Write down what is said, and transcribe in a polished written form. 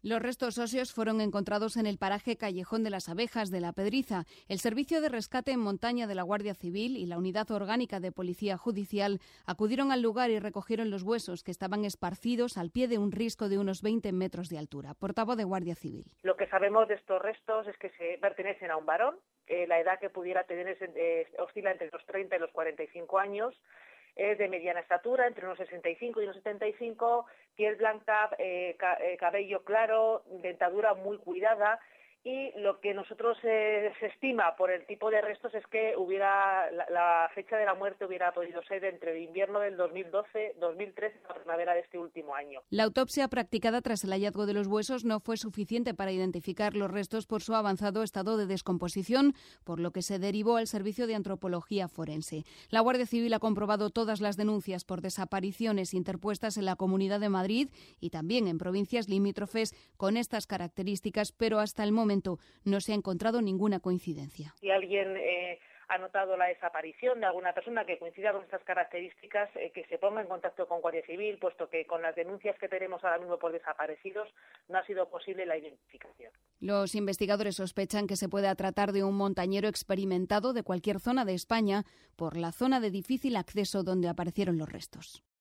Los restos óseos fueron encontrados en el paraje Callejón de las Abejas de La Pedriza. El Servicio de Rescate en Montaña de la Guardia Civil y la Unidad Orgánica de Policía Judicial acudieron al lugar y recogieron los huesos que estaban esparcidos al pie de un risco de unos 20 metros de altura. Portavoz de Guardia Civil. Lo que sabemos de estos restos es que se pertenecen a un varón. La edad que pudiera tener oscila entre los 30 y los 45 años. Es de mediana estatura, entre unos 65 y unos 75, piel blanca, cabello claro, dentadura muy cuidada. Y lo que nosotros se estima por el tipo de restos es que la fecha de la muerte hubiera podido ser entre el invierno del 2012-2013 y la primavera de este último año. La autopsia practicada tras el hallazgo de los huesos no fue suficiente para identificar los restos por su avanzado estado de descomposición, por lo que se derivó al Servicio de Antropología Forense. La Guardia Civil ha comprobado todas las denuncias por desapariciones interpuestas en la Comunidad de Madrid y también en provincias limítrofes con estas características, pero hasta el momento no se ha encontrado ninguna coincidencia. Si alguien ha notado la desaparición de alguna persona que coincida con estas características, que se ponga en contacto con Guardia Civil, puesto que con las denuncias que tenemos ahora mismo por desaparecidos no ha sido posible la identificación. Los investigadores sospechan que se pueda tratar de un montañero experimentado de cualquier zona de España por la zona de difícil acceso donde aparecieron los restos.